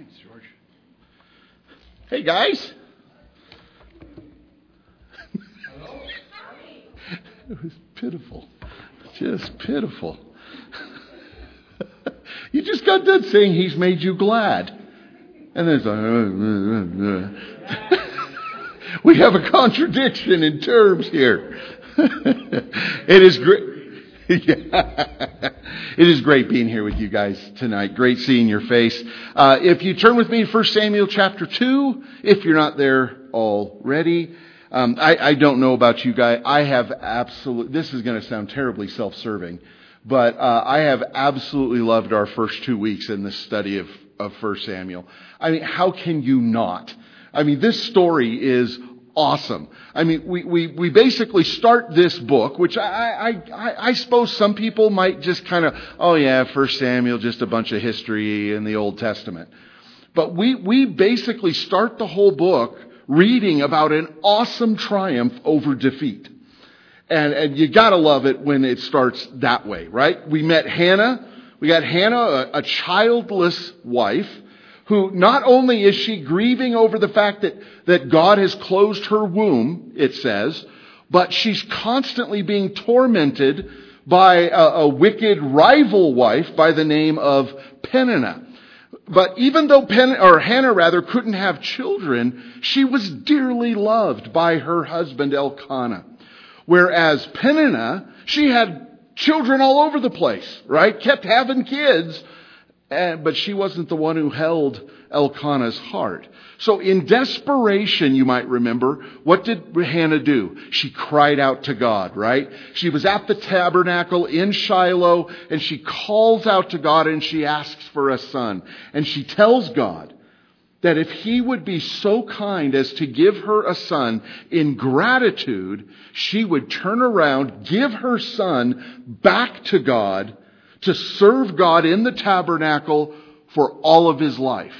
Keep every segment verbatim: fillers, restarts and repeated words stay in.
Thanks, George. Hey, guys. Hello? It was pitiful. Just pitiful. You just got done saying he's made you glad. And then it's like, uh, uh, uh. We have a contradiction in terms here. It is great. Yeah. It is great being here with you guys tonight. Great seeing your face. Uh, if you turn with me to First Samuel chapter two, if you're not there already. Um, I, I don't know about you guys. I have absolute, this is going to sound terribly self-serving, but uh, I have absolutely loved our first two weeks in this study of, of First Samuel. I mean, how can you not? I mean, this story is awesome. I mean, we, we, we basically start this book, which I, I, I, I suppose some people might just kind of, oh yeah, First Samuel, just a bunch of history in the Old Testament. But we, we basically start the whole book reading about an awesome triumph over defeat. And, and you gotta love it when it starts that way, right? We met Hannah. We got Hannah, a, a childless wife, who not only is she grieving over the fact that, that God has closed her womb, it says, but she's constantly being tormented by a, a wicked rival wife by the name of Peninnah. But even though Pen, or Hannah rather couldn't have children, she was dearly loved by her husband Elkanah. Whereas Peninnah, she had children all over the place, right? Kept having kids, but she wasn't the one who held Elkanah's heart. So in desperation, you might remember, what did Hannah do? She cried out to God, right? She was at the tabernacle in Shiloh, and she calls out to God and she asks for a son. And she tells God that if he would be so kind as to give her a son, in gratitude, she would turn around, give her son back to God to serve God in the tabernacle for all of his life.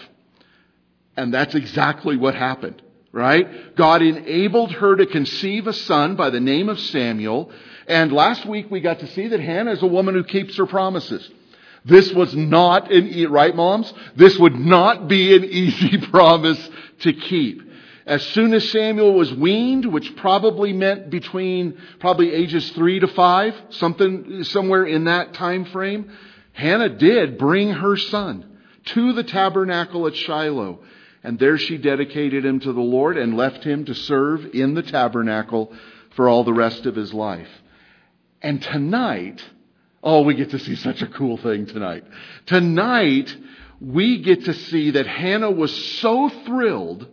And that's exactly what happened, right? God enabled her to conceive a son by the name of Samuel. And last week we got to see that Hannah is a woman who keeps her promises. This was not an, right, moms? This would not be an easy promise to keep. As soon as Samuel was weaned, which probably meant between probably ages three to five, something, somewhere in that time frame, Hannah did bring her son to the tabernacle at Shiloh. And there she dedicated him to the Lord and left him to serve in the tabernacle for all the rest of his life. And tonight, oh, we get to see such a cool thing tonight. Tonight, we get to see that Hannah was so thrilled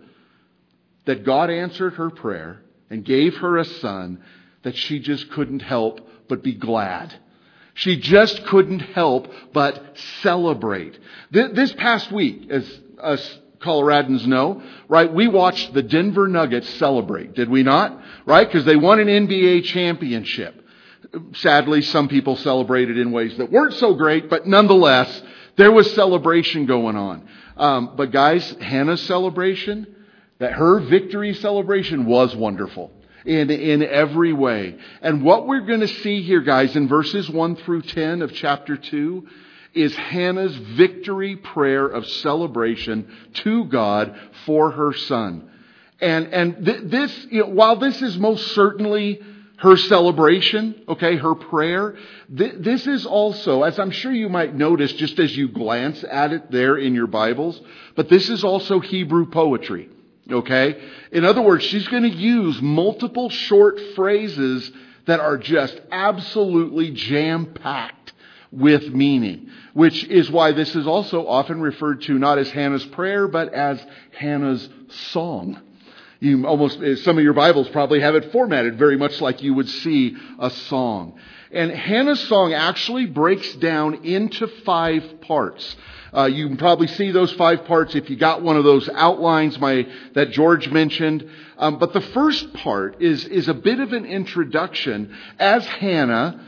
that God answered her prayer and gave her a son that she just couldn't help but be glad. She just couldn't help but celebrate. This past week, as us Coloradans know, right, we watched the Denver Nuggets celebrate, did we not? Right? Because they won an N B A championship. Sadly, some people celebrated in ways that weren't so great, but nonetheless, there was celebration going on. Um, but guys, Hannah's celebration, that her victory celebration was wonderful in, in every way. And what we're going to see here, guys, in verses one through ten of chapter two, is Hannah's victory prayer of celebration to God for her son. And, and th- this, you know, while this is most certainly her celebration, okay, her prayer, th- this is also, as I'm sure you might notice just as you glance at it there in your Bibles, but this is also Hebrew poetry. Okay? In other words, she's going to use multiple short phrases that are just absolutely jam-packed with meaning, which is why this is also often referred to not as Hannah's prayer, but as Hannah's song. You almost, some of your Bibles probably have it formatted very much like you would see a song. And Hannah's song actually breaks down into five parts. Uh, you can probably see those five parts if you got one of those outlines my that George mentioned. Um, but the first part is, is a bit of an introduction as Hannah,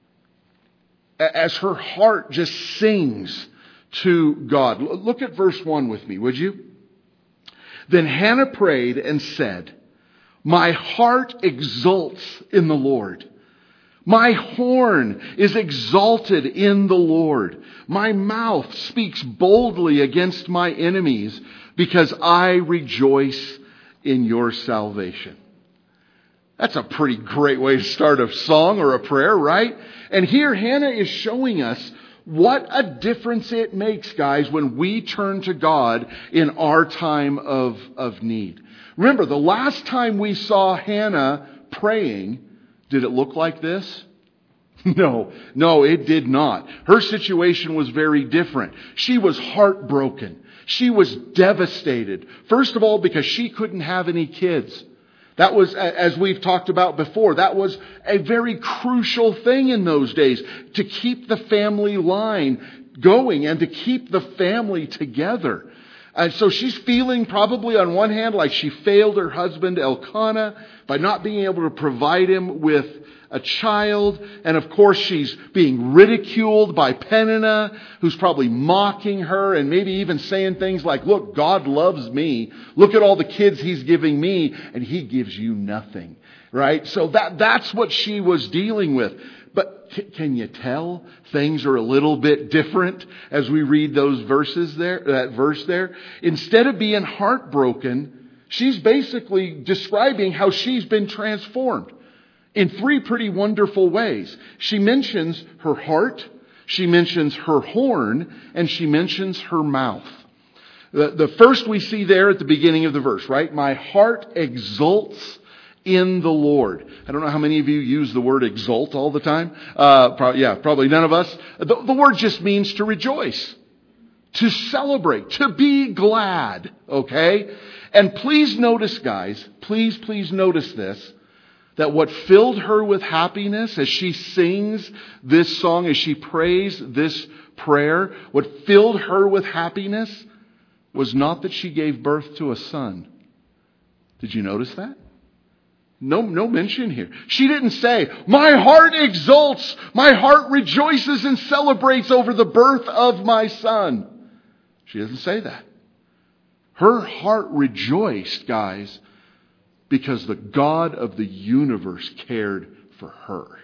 as her heart just sings to God. Look at verse one with me, would you? Then Hannah prayed and said, "My heart exults in the Lord. My horn is exalted in the Lord. My mouth speaks boldly against my enemies because I rejoice in your salvation. That's a pretty great way to start a song or a prayer, right? And here Hannah is showing us what a difference it makes, guys, when we turn to God in our time of, of need. Remember, the last time we saw Hannah praying, did it look like this? No, no, it did not. Her situation was very different. She was heartbroken. She was devastated. First of all, because she couldn't have any kids. That was, as we've talked about before, that was a very crucial thing in those days to keep the family line going and to keep the family together. And so she's feeling probably on one hand like she failed her husband Elkanah by not being able to provide him with a child. And of course she's being ridiculed by Peninnah, who's probably mocking her and maybe even saying things like, look, God loves me. Look at all the kids he's giving me and he gives you nothing. Right? So that that's what she was dealing with. But c- can you tell things are a little bit different as we read those verses there, that verse there? Instead of being heartbroken, she's basically describing how she's been transformed in three pretty wonderful ways. She mentions her heart, she mentions her horn, and she mentions her mouth. The, the first we see there at the beginning of the verse, right? My heart exults in the Lord. I don't know how many of you use the word exult all the time. Uh, probably, yeah, probably none of us. The, the word just means to rejoice, to celebrate, to be glad. Okay? And please notice, guys, please, please notice this, that what filled her with happiness as she sings this song, as she prays this prayer, what filled her with happiness was not that she gave birth to a son. Did you notice that? No, no mention here. She didn't say, my heart exults, my heart rejoices and celebrates over the birth of my son. She doesn't say that. Her heart rejoiced, guys, because the God of the universe cared for her.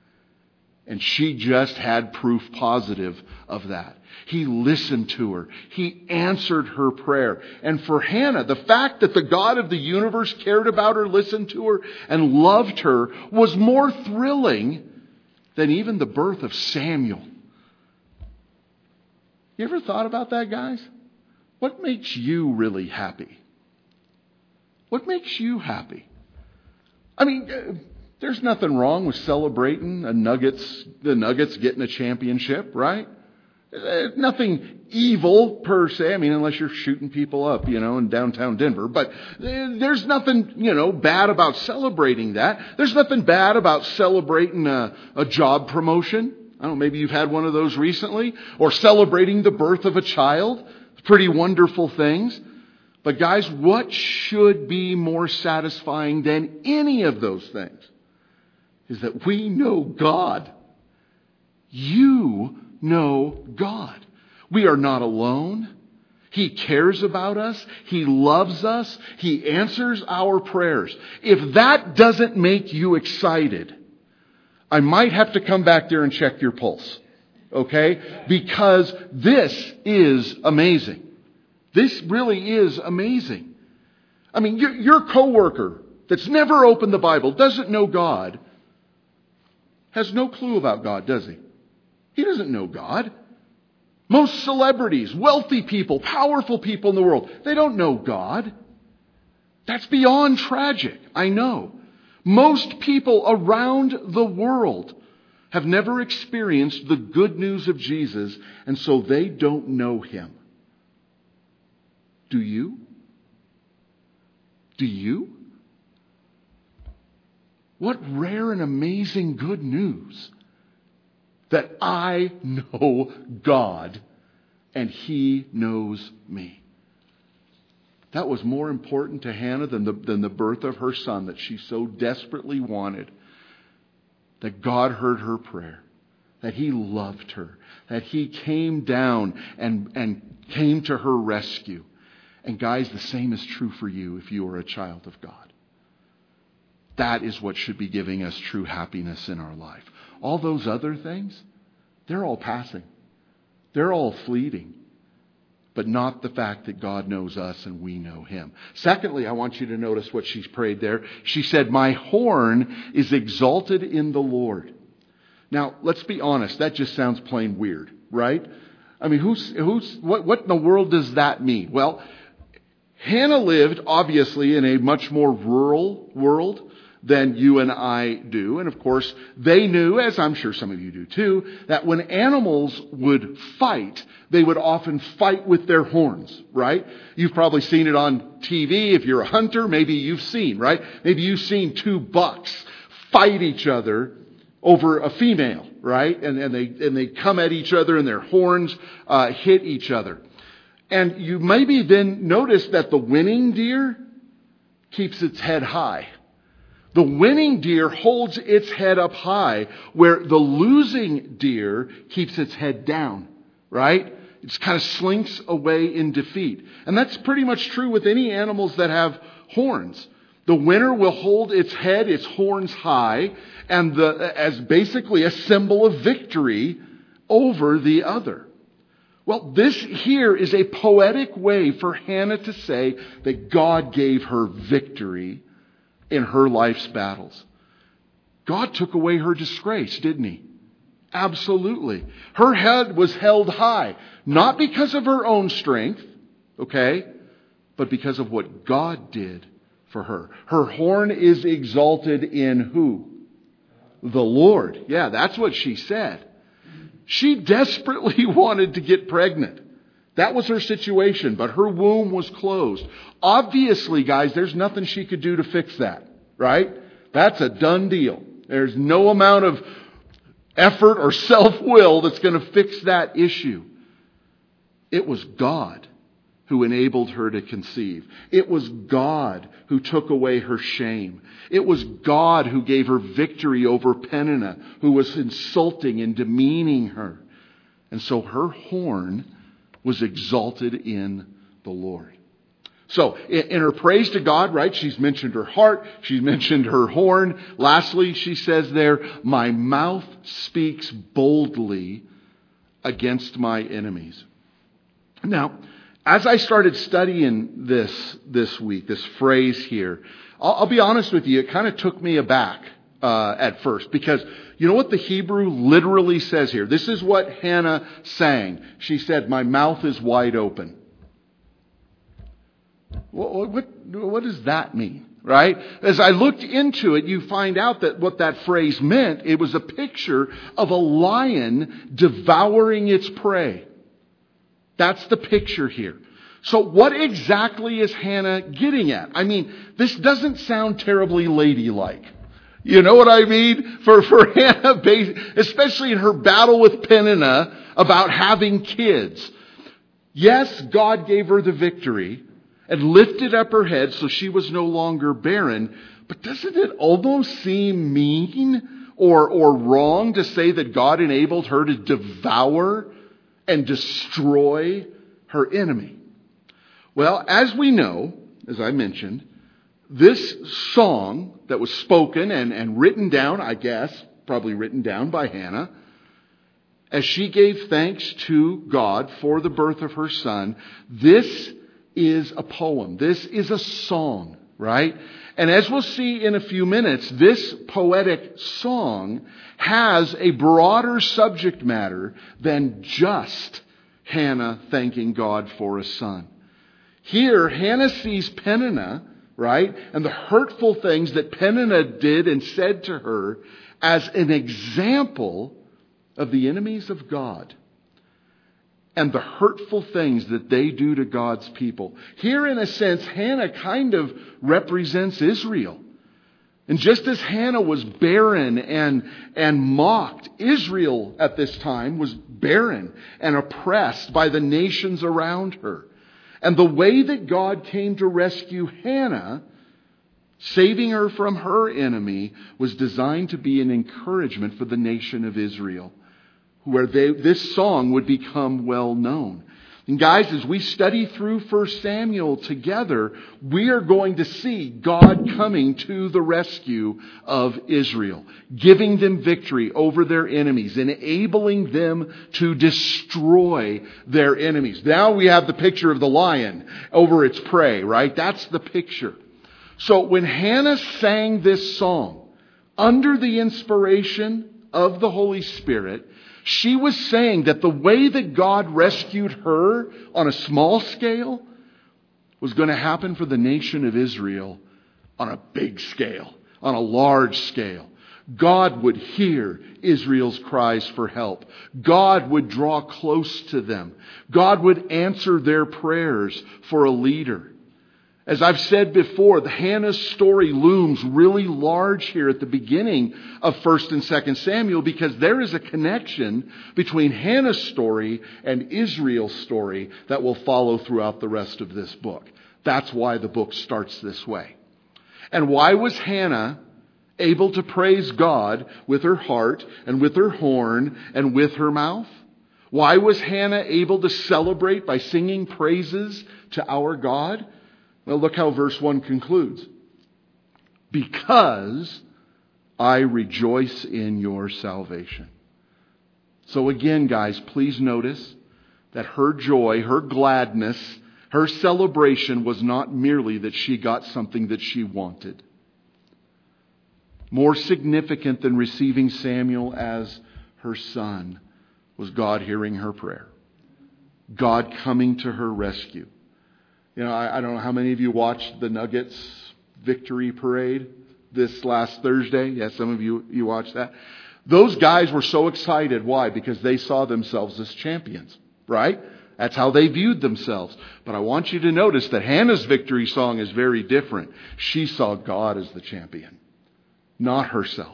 And she just had proof positive of that. He listened to her. He answered her prayer. And for Hannah, the fact that the God of the universe cared about her, listened to her, and loved her was more thrilling than even the birth of Samuel. You ever thought about that, guys? What makes you really happy? What makes you happy? I mean, there's nothing wrong with celebrating a Nuggets, the Nuggets getting a championship, right? Nothing evil per se. I mean, unless you're shooting people up, you know, in downtown Denver. But there's nothing, you know, bad about celebrating that. There's nothing bad about celebrating a, a job promotion. I don't know, maybe you've had one of those recently. Or celebrating the birth of a child. Pretty wonderful things. But guys, what should be more satisfying than any of those things is that we know God. You know God. We are not alone. He cares about us. He loves us. He answers our prayers. If that doesn't make you excited, I might have to come back there and check your pulse. Okay? Because this is amazing. This really is amazing. I mean, your, your coworker that's never opened the Bible, doesn't know God, has no clue about God, does he? He doesn't know God. Most celebrities, wealthy people, powerful people in the world, they don't know God. That's beyond tragic, I know. Most people around the world have never experienced the good news of Jesus, and so they don't know Him. Do you? Do you? What rare and amazing good news that I know God and He knows me. That was more important to Hannah than the, than the birth of her son that she so desperately wanted. That God heard her prayer. That He loved her. That He came down and, and came to her rescue. And guys, the same is true for you if you are a child of God. that is what should be giving us true happiness in our life. All those other things, they're all passing. They're all fleeting. But not the fact that God knows us and we know Him. Secondly, I want you to notice what she's prayed there. She said, my horn is exalted in the Lord. Now, let's be honest. That just sounds plain weird, right? I mean, who's, who's, what, what in the world does that mean? Well, Hannah lived, obviously, in a much more rural world than you and I do. And of course, they knew, as I'm sure some of you do too, that when animals would fight, they would often fight with their horns, right? You've probably seen it on T V. If you're a hunter, maybe you've seen, right? Maybe you've seen two bucks fight each other over a female, right? And, and they and they come at each other and their horns uh, hit each other. And you maybe then notice that the winning deer keeps its head high. The winning deer holds its head up high, where the losing deer keeps its head down, right? It kind of slinks away in defeat. And that's pretty much true with any animals that have horns. The winner will hold its head, its horns high, and the, as basically a symbol of victory over the other. Well, this here is a poetic way for Hannah to say that God gave her victory in her life's battles. God took away her disgrace, didn't He? Absolutely. Her head was held high, not because of her own strength, okay, but because of what God did for her. Her horn is exalted in who? The Lord. Yeah, that's what she said. She desperately wanted to get pregnant. That was her situation, but her womb was closed. Obviously, guys, there's nothing she could do to fix that, right? That's a done deal. There's no amount of effort or self-will that's going to fix that issue. It was God who enabled her to conceive. It was God who took away her shame. It was God who gave her victory over Peninnah, who was insulting and demeaning her. And so her horn was exalted in the Lord. So, in her praise to God, right, she's mentioned her heart, she's mentioned her horn. Lastly, she says there, my mouth speaks boldly against my enemies. Now, as I started studying this this week, this phrase here, I'll, I'll be honest with you, it kind of took me aback uh, at first, because you know what the Hebrew literally says here? This is what Hannah sang. She said, my mouth is wide open. What, what, what does that mean? Right? As I looked into it, you find out that what that phrase meant, it was a picture of a lion devouring its prey. That's the picture here. So what exactly is Hannah getting at? I mean, this doesn't sound terribly ladylike. You know what I mean? For, for Hannah, especially in her battle with Peninnah about having kids. Yes, God gave her the victory and lifted up her head so she was no longer barren. But doesn't it almost seem mean or, or wrong to say that God enabled her to devour and destroy her enemy? Well, as we know, as I mentioned, this song that was spoken and, and written down, I guess, probably written down by Hannah, as she gave thanks to God for the birth of her son, this is a poem. This is a song, right? And as we'll see in a few minutes, this poetic song has a broader subject matter than just Hannah thanking God for a son. Here, Hannah sees Peninnah, right, and the hurtful things that Peninnah did and said to her as an example of the enemies of God and the hurtful things that they do to God's people. Here, in a sense, Hannah kind of represents Israel. And just as Hannah was barren and, and mocked, Israel at this time was barren and oppressed by the nations around her. And the way that God came to rescue Hannah, saving her from her enemy, was designed to be an encouragement for the nation of Israel, where they, this song would become well known. And guys, as we study through First Samuel together, we are going to see God coming to the rescue of Israel, giving them victory over their enemies, enabling them to destroy their enemies. Now we have the picture of the lion over its prey, right? That's the picture. So when Hannah sang this song under the inspiration of the Holy Spirit, she was saying that the way that God rescued her on a small scale was going to happen for the nation of Israel on a big scale, on a large scale. God would hear Israel's cries for help. God would draw close to them. God would answer their prayers for a leader. As I've said before, the Hannah's story looms really large here at the beginning of First and Second Samuel because there is a connection between Hannah's story and Israel's story that will follow throughout the rest of this book. That's why the book starts this way. And why was Hannah able to praise God with her heart and with her horn and with her mouth? Why was Hannah able to celebrate by singing praises to our God? Well, look how verse one concludes. Because I rejoice in your salvation. So again, guys, please notice that her joy, her gladness, her celebration was not merely that she got something that she wanted. More significant than receiving Samuel as her son was God hearing her prayer. God coming to her rescue. You know, I, I don't know how many of you watched the Nuggets victory parade this last Thursday. Yeah, some of you, you watched that. Those guys were so excited. Why? Because they saw themselves as champions, right? That's how they viewed themselves. But I want you to notice that Hannah's victory song is very different. She saw God as the champion, not herself.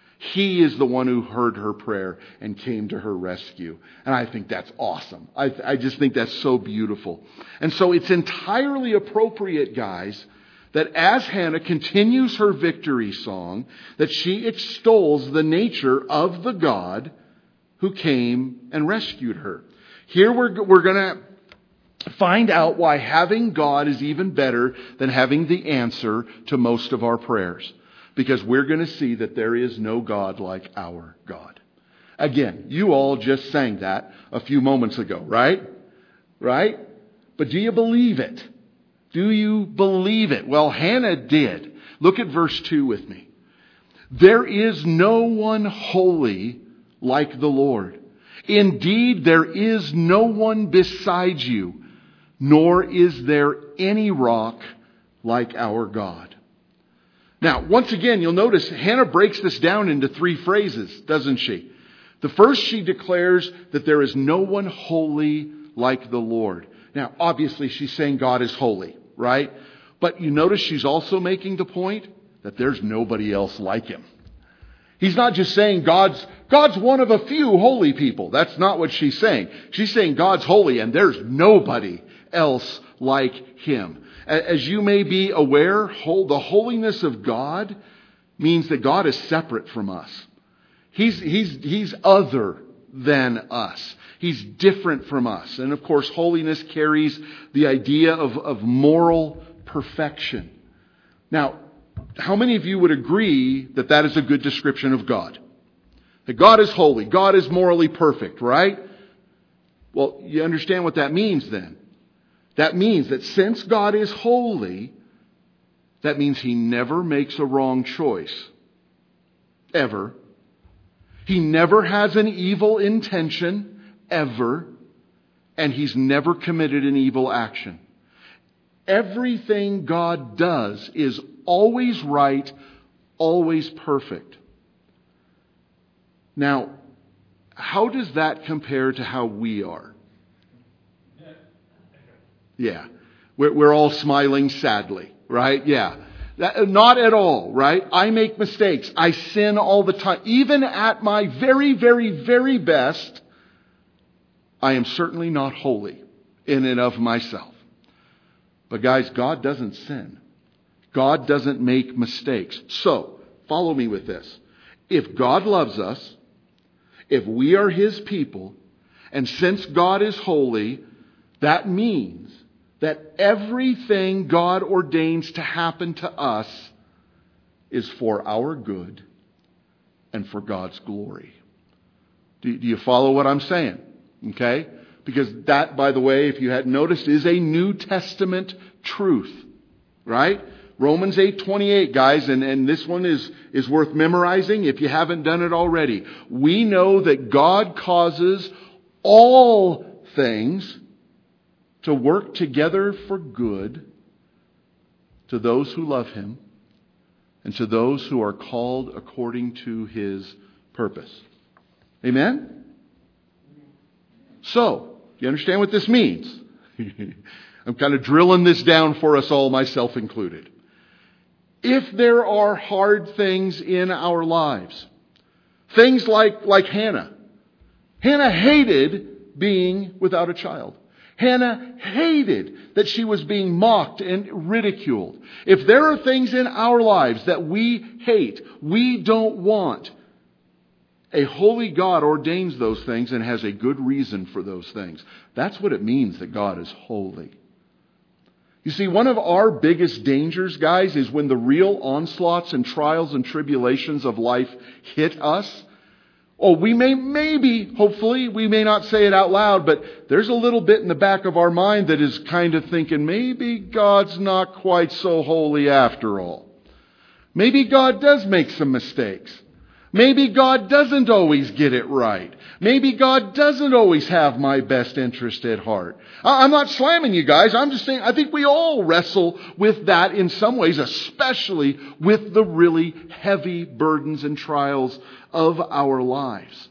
He is the one who heard her prayer and came to her rescue. And I think that's awesome. I, I just think that's so beautiful. And so it's entirely appropriate, guys, that as Hannah continues her victory song, that she extols the nature of the God who came and rescued her. Here we're, we're going to find out why having God is even better than having the answer to most of our prayers. Because we're going to see that there is no God like our God. Again, you all just sang that a few moments ago, right? Right? But do you believe it? Do you believe it? Well, Hannah did. Look at verse two with me. There is no one holy like the Lord. Indeed, there is no one beside you, nor is there any rock like our God. Now, once again, you'll notice Hannah breaks this down into three phrases, doesn't she? The first, she declares that there is no one holy like the Lord. Now, obviously, she's saying God is holy, right? But you notice she's also making the point that there's nobody else like him. He's not just saying God's, God's one of a few holy people. That's not what she's saying. She's saying God's holy and there's nobody else like him. As you may be aware, the holiness of God means that God is separate from us. He's, he's, he's other than us. He's different from us. And of course, holiness carries the idea of, of moral perfection. Now, how many of you would agree that that is a good description of God? That God is holy. God is morally perfect, right? Well, you understand what that means then. That means that since God is holy, that means he never makes a wrong choice. Ever. He never has an evil intention. Ever. And he's never committed an evil action. Everything God does is always right, always perfect. Now, how does that compare to how we are? Yeah. We're, we're all smiling sadly, right? Yeah. That, not at all, right? I make mistakes. I sin all the time. Even at my very, very, very best, I am certainly not holy in and of myself. But guys, God doesn't sin. God doesn't make mistakes. So, follow me with this. If God loves us, if we are his people, and since God is holy, That means that everything God ordains to happen to us is for our good and for God's glory. Do, do you follow what I'm saying? Okay? Because that, by the way, if you hadn't noticed, is a New Testament truth. Right? Romans eight twenty-eight, guys, and, and this one is, is worth memorizing if you haven't done it already. We know that God causes all things to work together for good to those who love Him and to those who are called according to His purpose. Amen? So, do you understand what this means? I'm kind of drilling this down for us all, myself included. If there are hard things in our lives, things like, like Hannah. Hannah hated being without a child. Hannah hated that she was being mocked and ridiculed. If there are things in our lives that we hate, we don't want, a holy God ordains those things and has a good reason for those things. That's what it means that God is holy. You see, one of our biggest dangers, guys, is when the real onslaughts and trials and tribulations of life hit us. Oh, we may, maybe, hopefully, we may not say it out loud, but there's a little bit in the back of our mind that is kind of thinking, maybe God's not quite so holy after all. Maybe God does make some mistakes. Maybe God doesn't always get it right. Maybe God doesn't always have my best interest at heart. I'm not slamming you guys. I'm just saying I think we all wrestle with that in some ways, especially with the really heavy burdens and trials of our lives.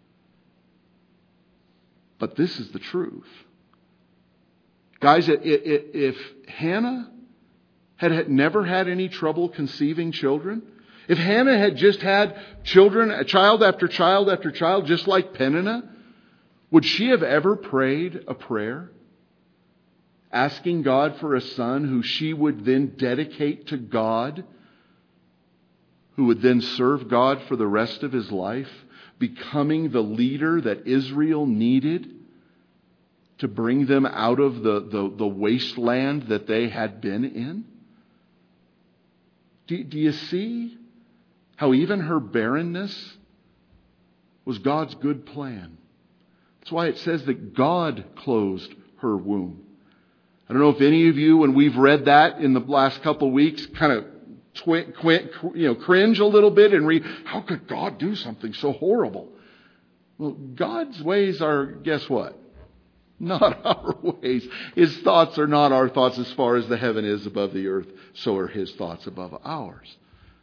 But this is the truth. Guys, if Hannah had never had any trouble conceiving children, if Hannah had just had children, a child after child after child, just like Peninnah, would she have ever prayed a prayer asking God for a son who she would then dedicate to God, who would then serve God for the rest of his life, becoming the leader that Israel needed to bring them out of the, the, the wasteland that they had been in? Do, do you see how even her barrenness was God's good plan? That's why it says that God closed her womb. I don't know if any of you, when we've read that in the last couple of weeks, kind of twi- qu- you know, cringe a little bit and read, how could God do something so horrible? Well, God's ways are, guess what? Not our ways. His thoughts are not our thoughts. As far as the heaven is above the earth, so are His thoughts above ours.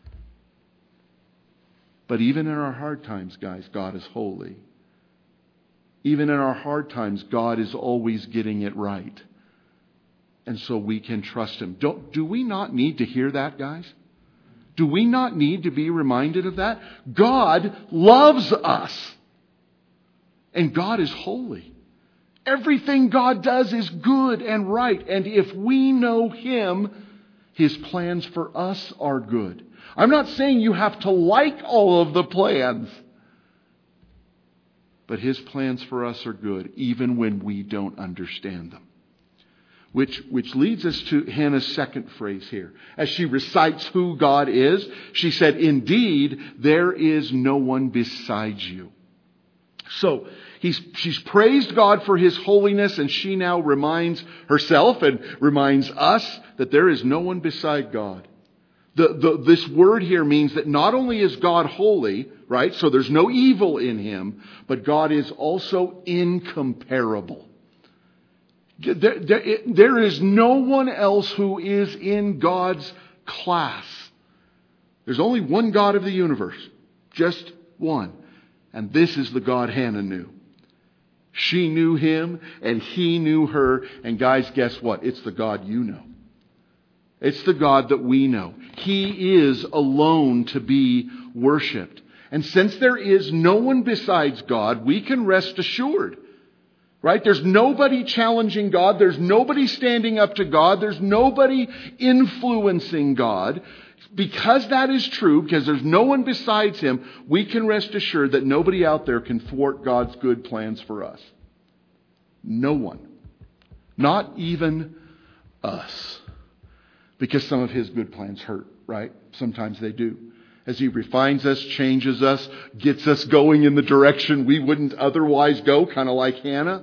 But even in our hard times, guys, God is holy. Even in our hard times, God is always getting it right. And so we can trust Him. Don't, do we not need to hear that, guys? Do we not need to be reminded of that? God loves us. And God is holy. Everything God does is good and right. And if we know Him, His plans for us are good. I'm not saying you have to like all of the plans. But His plans for us are good, even when we don't understand them. Which, which leads us to Hannah's second phrase here. As she recites who God is, she said, "Indeed, there is no one besides you." So, he's, she's praised God for His holiness, and she now reminds herself and reminds us that there is no one beside God. The, the, this word here means that not only is God holy, right? So there's no evil in Him, but God is also incomparable. There, there, it, there is no one else who is in God's class. There's only one God of the universe. Just one. And this is the God Hannah knew. She knew Him and He knew her. And guys, guess what? It's the God you know. It's the God that we know. He is alone to be worshipped. And since there is no one besides God, we can rest assured. Right? There's nobody challenging God. There's nobody standing up to God. There's nobody influencing God. Because that is true, because there's no one besides Him, we can rest assured that nobody out there can thwart God's good plans for us. No one. Not even us. Because some of his good plans hurt, right? Sometimes they do. As he refines us, changes us, gets us going in the direction we wouldn't otherwise go, kind of like Hannah.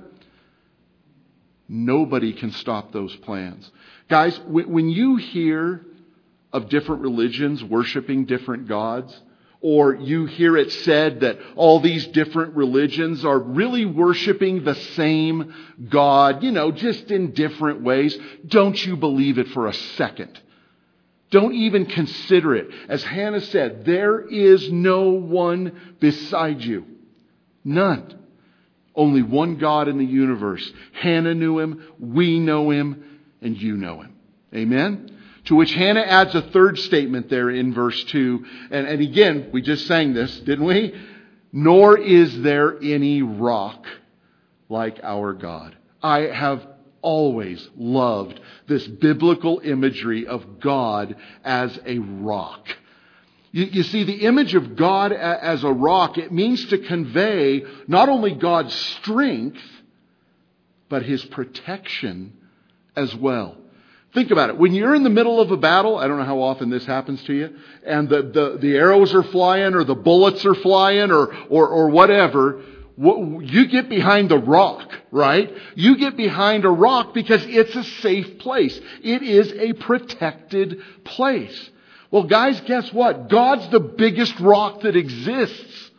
Nobody can stop those plans. Guys, when you hear of different religions worshiping different gods, or you hear it said that all these different religions are really worshiping the same God, you know, just in different ways, don't you believe it for a second. Don't even consider it. As Hannah said, there is no one beside you. None. Only one God in the universe. Hannah knew him, we know him, and you know him. Amen? To which Hannah adds a third statement there in verse two. And, and again, we just sang this, didn't we? Nor is there any rock like our God. I have always loved this biblical imagery of God as a rock. You, you see, the image of God as a rock, it means to convey not only God's strength, but his protection as well. Think about it. When you're in the middle of a battle, I don't know how often this happens to you, and the, the, the arrows are flying or the bullets are flying or, or, or whatever, you get behind the rock, right? You get behind a rock because it's a safe place. It is a protected place. Well, guys, guess what? God's the biggest rock that exists.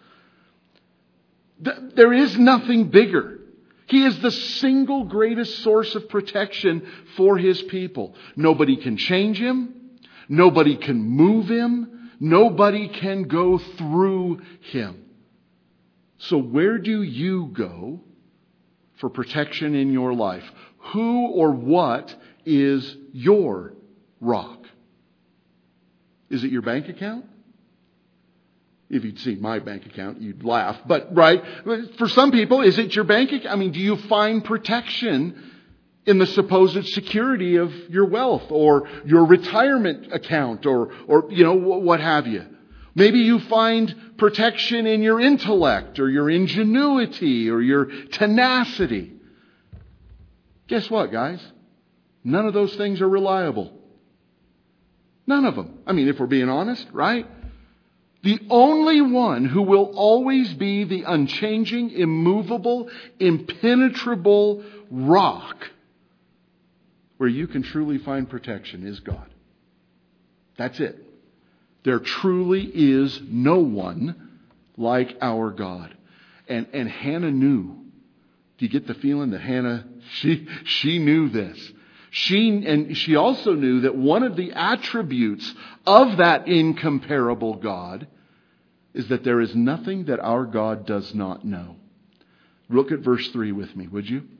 There is nothing bigger. He is the single greatest source of protection for his people. Nobody can change him. Nobody can move him. Nobody can go through him. So where do you go for protection in your life? Who or what is your rock? Is it your bank account? If you'd seen my bank account, you'd laugh. But, right, for some people, is it your bank account? I mean, do you find protection in the supposed security of your wealth or your retirement account or, or you know, what have you? Maybe you find protection in your intellect or your ingenuity or your tenacity. Guess what, guys? None of those things are reliable. None of them. I mean, if we're being honest, right? The only one who will always be the unchanging, immovable, impenetrable rock where you can truly find protection is God. That's it. There truly is no one like our God. And, and Hannah knew. Do you get the feeling that Hannah, she, she knew this? She, and she also knew that one of the attributes of that incomparable God is that there is nothing that our God does not know. Look at verse three with me, would you?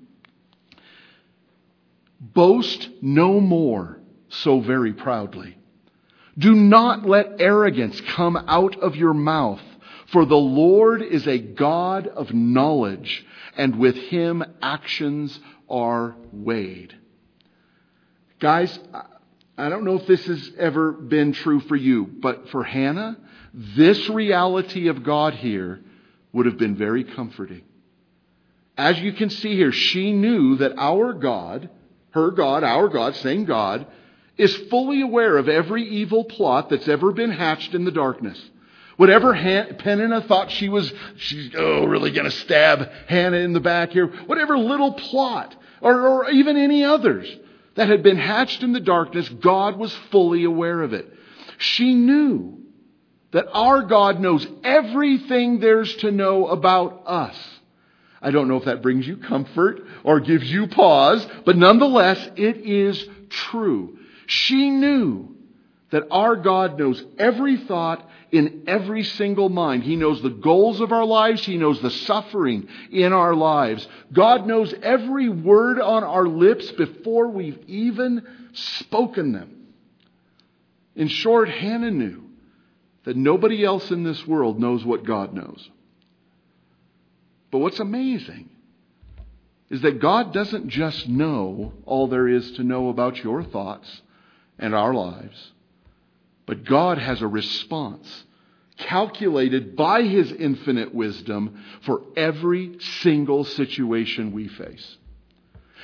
Boast no more so very proudly. Do not let arrogance come out of your mouth, for the Lord is a God of knowledge, and with him actions are weighed. Guys, I don't know if this has ever been true for you, but for Hannah, this reality of God here would have been very comforting. As you can see here, she knew that our God, her God, our God, same God, is fully aware of every evil plot that's ever been hatched in the darkness. Whatever Han- Peninnah thought she was, she's oh, really going to stab Hannah in the back here. Whatever little plot, or, or even any others that had been hatched in the darkness, God was fully aware of it. She knew that our God knows everything there's to know about us. I don't know if that brings you comfort or gives you pause, but nonetheless, it is true. She knew that our God knows every thought in every single mind. He knows the goals of our lives. He knows the suffering in our lives. God knows every word on our lips before we've even spoken them. In short, Hannah knew that nobody else in this world knows what God knows. But what's amazing is that God doesn't just know all there is to know about your thoughts and our lives, but God has a response calculated by his infinite wisdom for every single situation we face.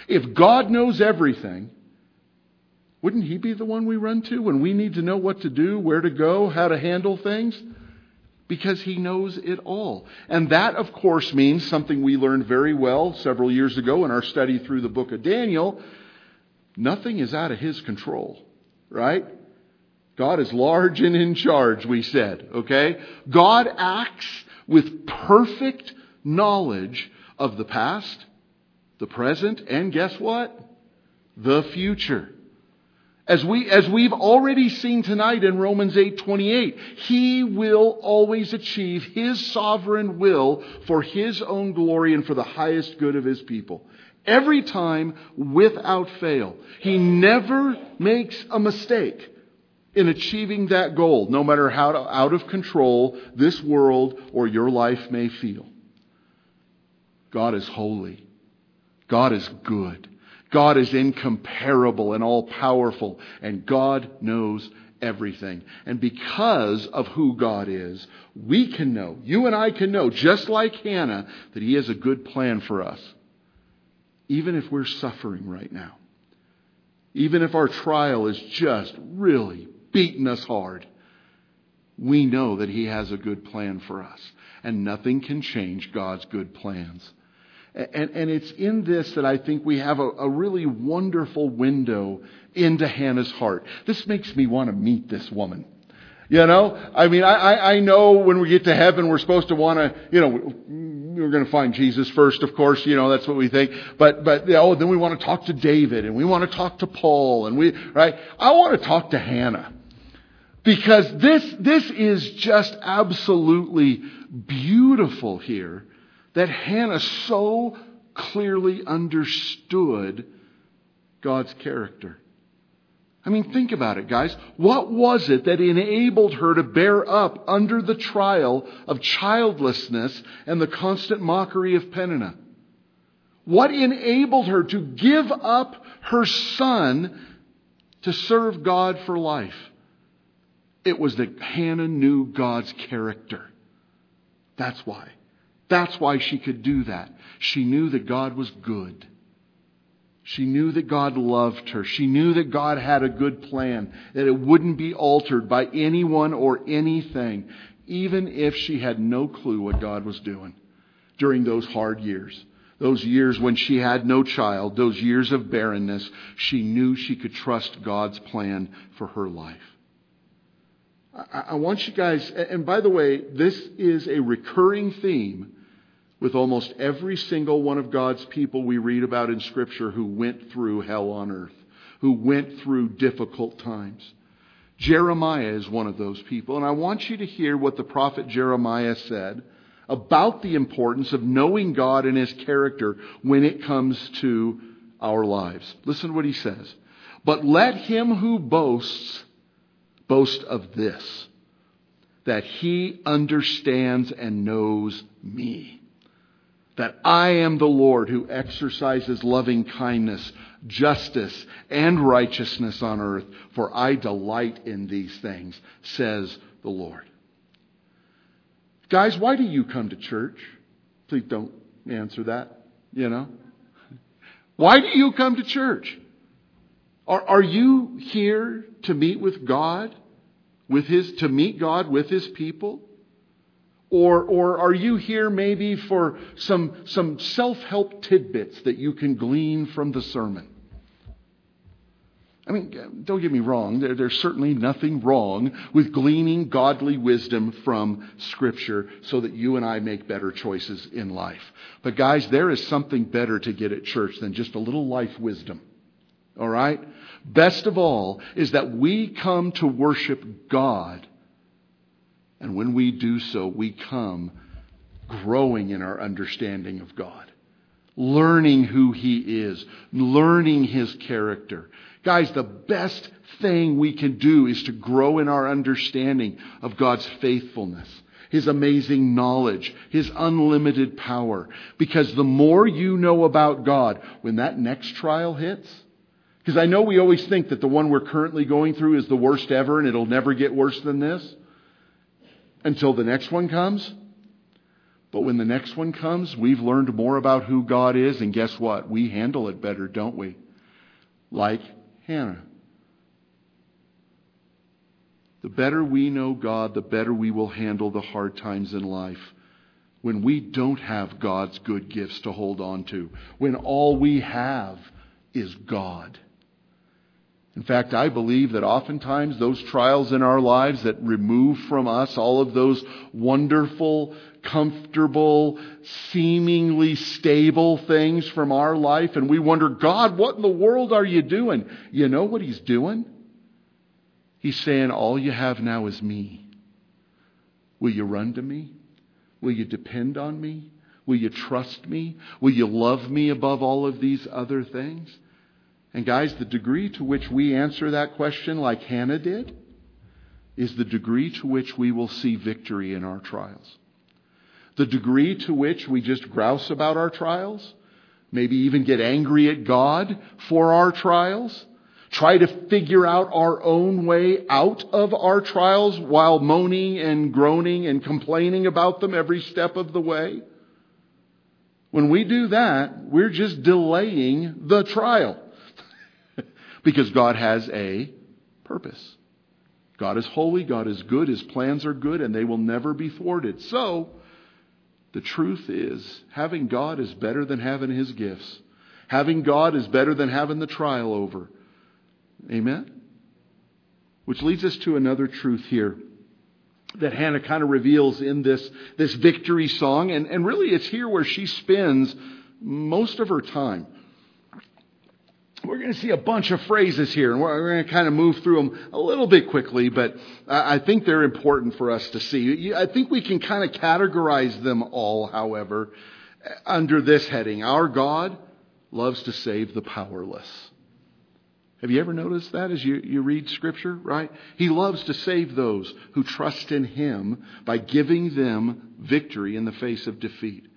If God knows everything, wouldn't He be the one we run to when we need to know what to do, where to go, how to handle things? Because He knows it all. And that, of course, means something we learned very well several years ago in our study through the book of Daniel. Nothing is out of His control, right? God is large and in charge, we said, okay? God acts with perfect knowledge of the past, the present, and guess what? The future. As we, as we've already seen tonight in Romans eight twenty-eight, He will always achieve His sovereign will for His own glory and for the highest good of His people. Every time, without fail. He never makes a mistake in achieving that goal, no matter how out of control this world or your life may feel. God is holy. God is good. God is incomparable and all-powerful, and God knows everything. And because of who God is, we can know, you and I can know, just like Hannah, that He has a good plan for us. Even if we're suffering right now. Even if our trial is just really beating us hard. We know that He has a good plan for us. And nothing can change God's good plans. And, and it's in this that I think we have a, a really wonderful window into Hannah's heart. This makes me want to meet this woman. You know, I mean, I, I know when we get to heaven, we're supposed to want to, you know, we're going to find Jesus first, of course, you know, that's what we think. But, but, you know, then we want to talk to David and we want to talk to Paul and we, right? I want to talk to Hannah. Because this, this is just absolutely beautiful here that Hannah so clearly understood God's character. I mean, think about it, guys. What was it that enabled her to bear up under the trial of childlessness and the constant mockery of Peninnah? What enabled her to give up her son to serve God for life? It was that Hannah knew God's character. That's why. That's why she could do that. She knew that God was good. She knew that God loved her. She knew that God had a good plan, that it wouldn't be altered by anyone or anything, even if she had no clue what God was doing during those hard years. Those years when she had no child, those years of barrenness, she knew she could trust God's plan for her life. I want you guys, and by the way, this is a recurring theme with almost every single one of God's people we read about in Scripture who went through hell on earth, who went through difficult times. Jeremiah is one of those people, and I want you to hear what the prophet Jeremiah said about the importance of knowing God and His character when it comes to our lives. Listen to what he says. But let him who boasts boast of this, that he understands and knows me, that I am the Lord who exercises loving kindness, justice, and righteousness on earth, for I delight in these things, says the Lord. Guys, why do you come to church? Please don't answer that, you know. Why do you come to church? Are, are you here to meet with God, with His, to meet God with His people? Or, or are you here maybe for some, some self-help tidbits that you can glean from the sermon? I mean, don't get me wrong. There, there's certainly nothing wrong with gleaning godly wisdom from Scripture so that you and I make better choices in life. But guys, there is something better to get at church than just a little life wisdom. All right? Best of all is that we come to worship God. And when we do so, we come growing in our understanding of God. Learning who He is. Learning His character. Guys, the best thing we can do is to grow in our understanding of God's faithfulness, His amazing knowledge, His unlimited power. Because the more you know about God, when that next trial hits, because I know we always think that the one we're currently going through is the worst ever and it'll never get worse than this until the next one comes. But when the next one comes, we've learned more about who God is, and guess what? We handle it better, don't we? Like Hannah. The better we know God, the better we will handle the hard times in life. When we don't have God's good gifts to hold on to. When all we have is God. In fact, I believe that oftentimes those trials in our lives that remove from us all of those wonderful, comfortable, seemingly stable things from our life, and we wonder, God, what in the world are you doing? You know what He's doing? He's saying, all you have now is me. Will you run to me? Will you depend on me? Will you trust me? Will you love me above all of these other things? And guys, the degree to which we answer that question like Hannah did is the degree to which we will see victory in our trials. The degree to which we just grouse about our trials, maybe even get angry at God for our trials, try to figure out our own way out of our trials while moaning and groaning and complaining about them every step of the way. When we do that, we're just delaying the trial. Because God has a purpose. God is holy, God is good, His plans are good, and they will never be thwarted. So, the truth is, having God is better than having His gifts. Having God is better than having the trial over. Amen? Which leads us to another truth here that Hannah kind of reveals in this, this victory song. And, and really it's here where she spends most of her time. We're going to see a bunch of phrases here, and we're going to kind of move through them a little bit quickly, but I think they're important for us to see. I think we can kind of categorize them all, however, under this heading. Our God loves to save the powerless. Have you ever noticed that as you, you read Scripture, right? He loves to save those who trust in Him by giving them victory in the face of defeat.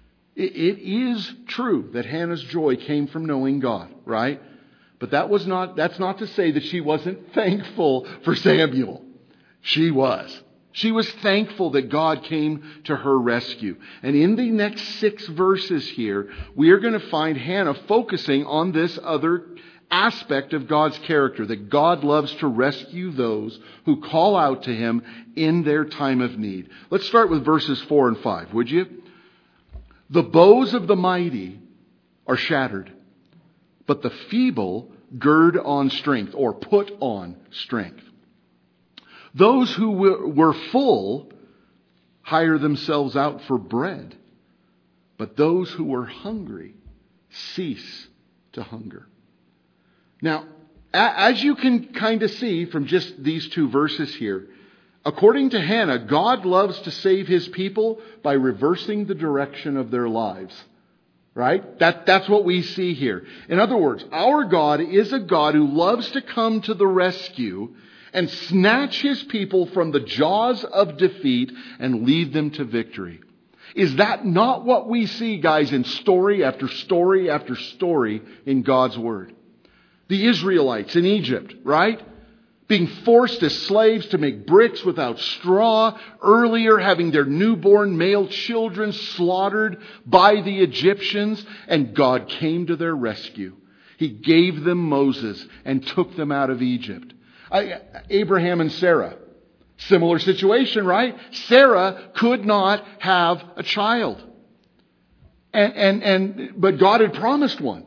It is true that Hannah's joy came from knowing God, right? But that was not, that's not to say that she wasn't thankful for Samuel. She was. She was thankful that God came to her rescue. And in the next six verses here, we are going to find Hannah focusing on this other aspect of God's character, that God loves to rescue those who call out to Him in their time of need. Let's start with verses four and five, would you? The bows of the mighty are shattered, but the feeble gird on strength, or put on strength. Those who were full hire themselves out for bread, but those who were hungry cease to hunger. Now, as you can kind of see from just these two verses here, according to Hannah, God loves to save His people by reversing the direction of their lives. Right? That, that's what we see here. In other words, our God is a God who loves to come to the rescue and snatch His people from the jaws of defeat and lead them to victory. Is that not what we see, guys, in story after story after story in God's Word? The Israelites in Egypt, right? Being forced as slaves to make bricks without straw. Earlier, having their newborn male children slaughtered by the Egyptians. And God came to their rescue. He gave them Moses and took them out of Egypt. I, Abraham and Sarah. Similar situation, right? Sarah could not have a child. And, and, and, but God had promised one.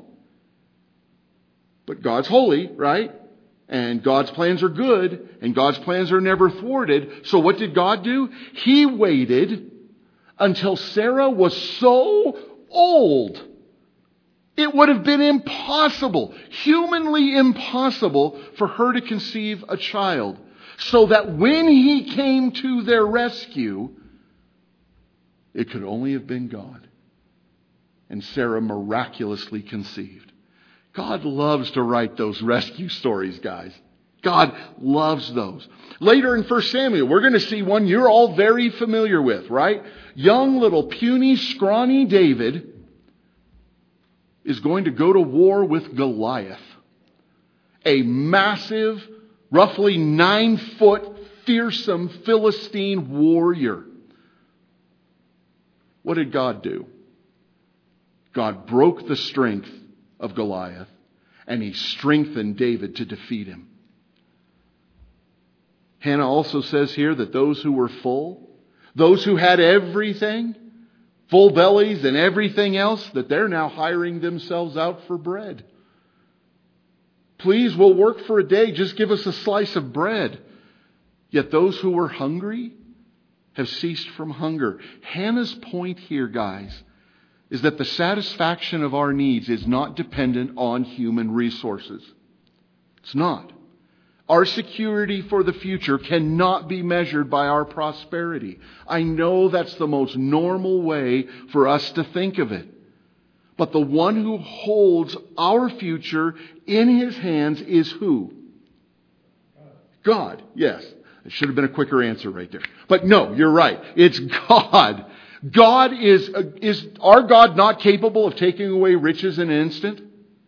But God's holy, right? And God's plans are good, and God's plans are never thwarted. So what did God do? He waited until Sarah was so old, it would have been impossible, humanly impossible, for her to conceive a child. So that when He came to their rescue, it could only have been God. And Sarah miraculously conceived. God loves to write those rescue stories, guys. God loves those. Later in First Samuel, we're going to see one you're all very familiar with, right? Young little puny, scrawny David is going to go to war with Goliath. A massive, roughly nine foot, fearsome Philistine warrior. What did God do? God broke the strength of Goliath, and He strengthened David to defeat him. Hannah also says here that those who were full, those who had everything, full bellies and everything else, that they're now hiring themselves out for bread. Please, we'll work for a day. Just give us a slice of bread. Yet those who were hungry have ceased from hunger. Hannah's point here, guys, is that the satisfaction of our needs is not dependent on human resources. It's not. Our security for the future cannot be measured by our prosperity. I know that's the most normal way for us to think of it. But the one who holds our future in His hands is who? God. Yes. It should have been a quicker answer right there. But no, you're right. It's God. God is, is our God not capable of taking away riches in an instant?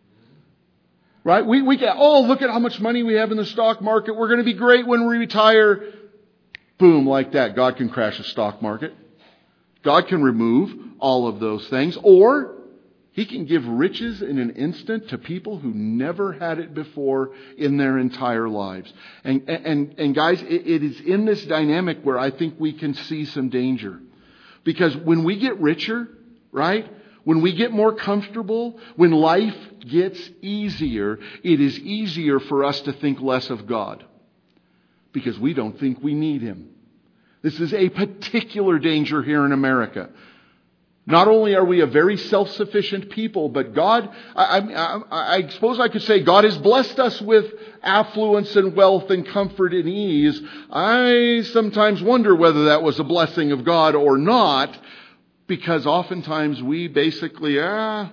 Right? We, we get, oh, look at how much money we have in the stock market. We're going to be great when we retire. Boom, like that. God can crash the stock market. God can remove all of those things. Or He can give riches in an instant to people who never had it before in their entire lives. And, and, and guys, it, it is in this dynamic where I think we can see some danger. Because when we get richer, right? When we get more comfortable, when life gets easier, it is easier for us to think less of God. Because we don't think we need Him. This is a particular danger here in America. Not only are we a very self-sufficient people, but God, I, I, I suppose I could say God has blessed us with affluence and wealth and comfort and ease. I sometimes wonder whether that was a blessing of God or not, because oftentimes we basically, ah,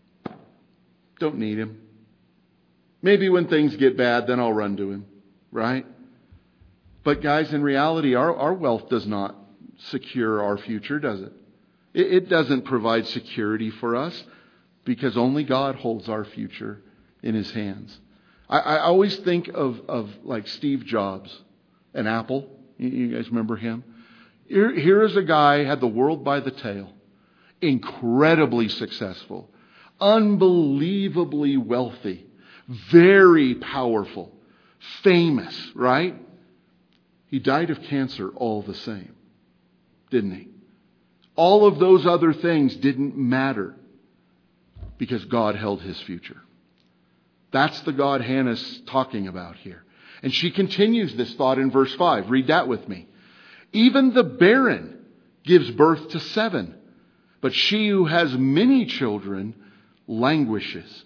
don't need Him. Maybe when things get bad, then I'll run to Him, right? But guys, in reality, our, our wealth does not secure our future, does it? It doesn't provide security for us, because only God holds our future in His hands. I, I always think of, of like Steve Jobs and Apple. You, you guys remember him? Here, here is a guy had the world by the tail. Incredibly successful. Unbelievably wealthy. Very powerful. Famous, right? He died of cancer all the same. Didn't he? All of those other things didn't matter because God held his future. That's the God Hannah's talking about here. And she continues this thought in verse five. Read that with me. Even the barren gives birth to seven, but she who has many children languishes.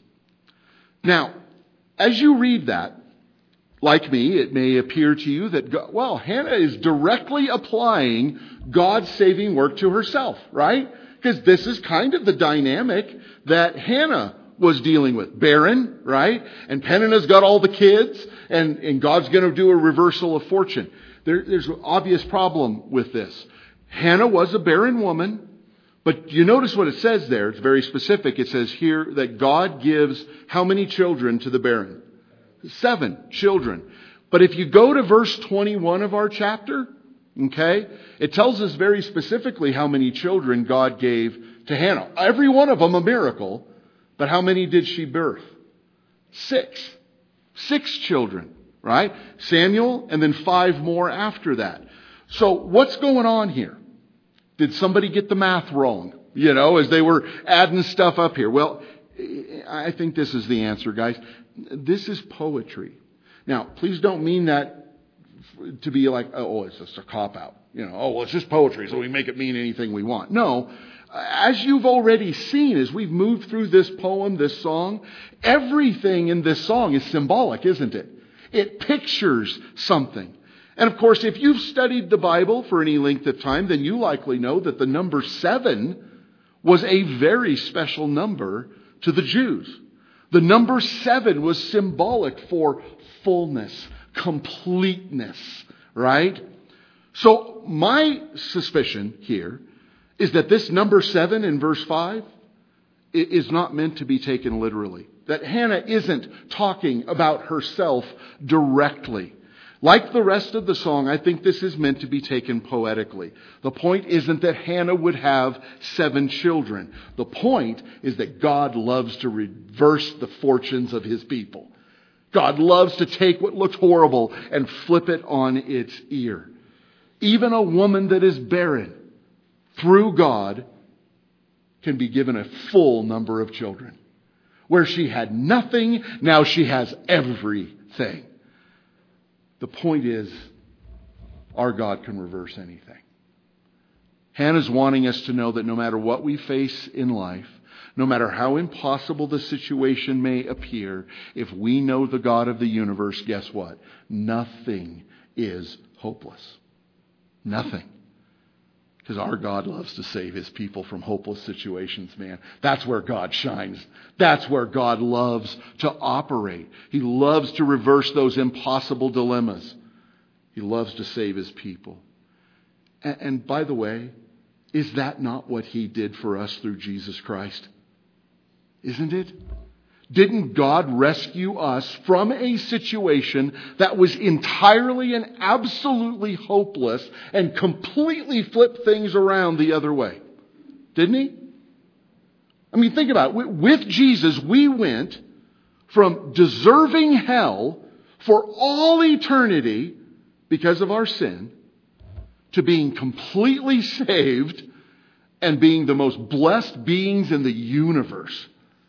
Now, as you read that, like me, it may appear to you that, God, well, Hannah is directly applying God's saving work to herself, right? Because this is kind of the dynamic that Hannah was dealing with. Barren, right? And Peninnah's got all the kids, and, and God's going to do a reversal of fortune. There, there's an obvious problem with this. Hannah was a barren woman, but you notice what it says there. It's very specific. It says here that God gives how many children to the barren? Seven children. But if you go to verse twenty-one of our chapter, okay, it tells us very specifically how many children God gave to Hannah. Every one of them a miracle, but how many did she birth? Six. Six children, right? Samuel, and then five more after that. So what's going on here? Did somebody get the math wrong? You know, as they were adding stuff up here. Well, I think this is the answer, guys. This is poetry. Now, please don't mean that to be like, oh, it's just a cop-out. You know, oh, well, it's just poetry, so we make it mean anything we want. No, as you've already seen, as we've moved through this poem, this song, everything in this song is symbolic, isn't it? It pictures something. And of course, if you've studied the Bible for any length of time, then you likely know that the number seven was a very special number to the Jews. The number seven was symbolic for fullness, completeness, right? So my suspicion here is that this number seven in verse five is not meant to be taken literally. That Hannah isn't talking about herself directly. Like the rest of the song, I think this is meant to be taken poetically. The point isn't that Hannah would have seven children. The point is that God loves to reverse the fortunes of his people. God loves to take what looks horrible and flip it on its ear. Even a woman that is barren, through God, can be given a full number of children. Where she had nothing, now she has everything. The point is, our God can reverse anything. Hannah's wanting us to know that no matter what we face in life, no matter how impossible the situation may appear, if we know the God of the universe, guess what? Nothing is hopeless. Nothing. Because our God loves to save his people from hopeless situations, man. That's where God shines. That's where God loves to operate. He loves to reverse those impossible dilemmas. He loves to save his people. And, and by the way, is that not what he did for us through Jesus Christ? Isn't it? Didn't God rescue us from a situation that was entirely and absolutely hopeless and completely flip things around the other way? Didn't he? I mean, think about it. With Jesus, we went from deserving hell for all eternity because of our sin to being completely saved and being the most blessed beings in the universe.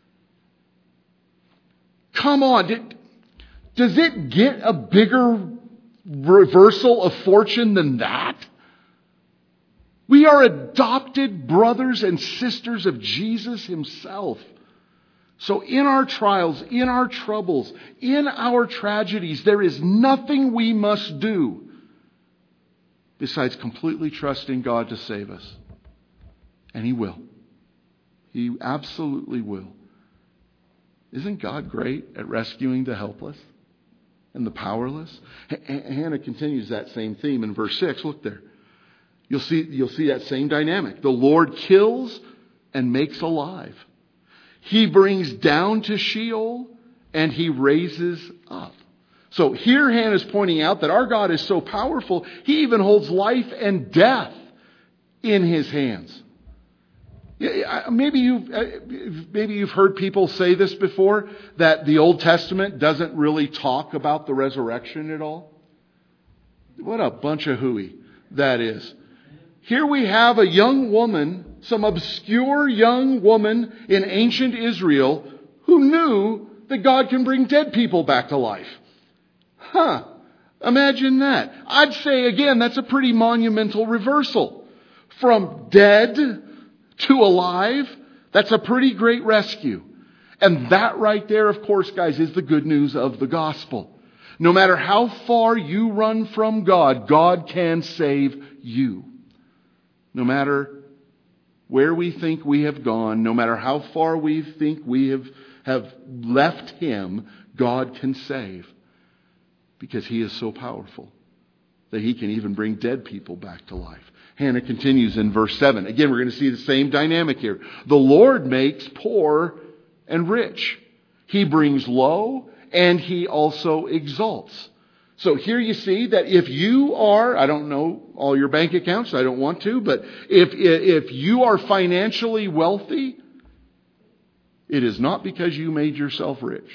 Come on, did, does it get a bigger reversal of fortune than that? We are adopted brothers and sisters of Jesus himself. So in our trials, in our troubles, in our tragedies, there is nothing we must do besides completely trusting God to save us. And he will. He absolutely will. Isn't God great at rescuing the helpless and the powerless? H- Hannah continues that same theme in verse six. Look there. You'll see, you'll see that same dynamic. The Lord kills and makes alive. He brings down to Sheol and he raises up. So here Hannah's pointing out that our God is so powerful, he even holds life and death in his hands. Maybe you've, maybe you've heard people say this before, that the Old Testament doesn't really talk about the resurrection at all. What a bunch of hooey that is. Here we have a young woman, some obscure young woman in ancient Israel who knew that God can bring dead people back to life. Huh. Imagine that. I'd say, again, that's a pretty monumental reversal. From dead to alive, that's a pretty great rescue. And that right there, of course, guys, is the good news of the gospel. No matter how far you run from God, God can save you. No matter where we think we have gone, no matter how far we think we have, have left him, God can save. Because he is so powerful that he can even bring dead people back to life. Hannah continues in verse seven. Again, we're going to see the same dynamic here. The Lord makes poor and rich. He brings low and he also exalts. So here you see that if you are, I don't know all your bank accounts, I don't want to, but if, if you are financially wealthy, it is not because you made yourself rich.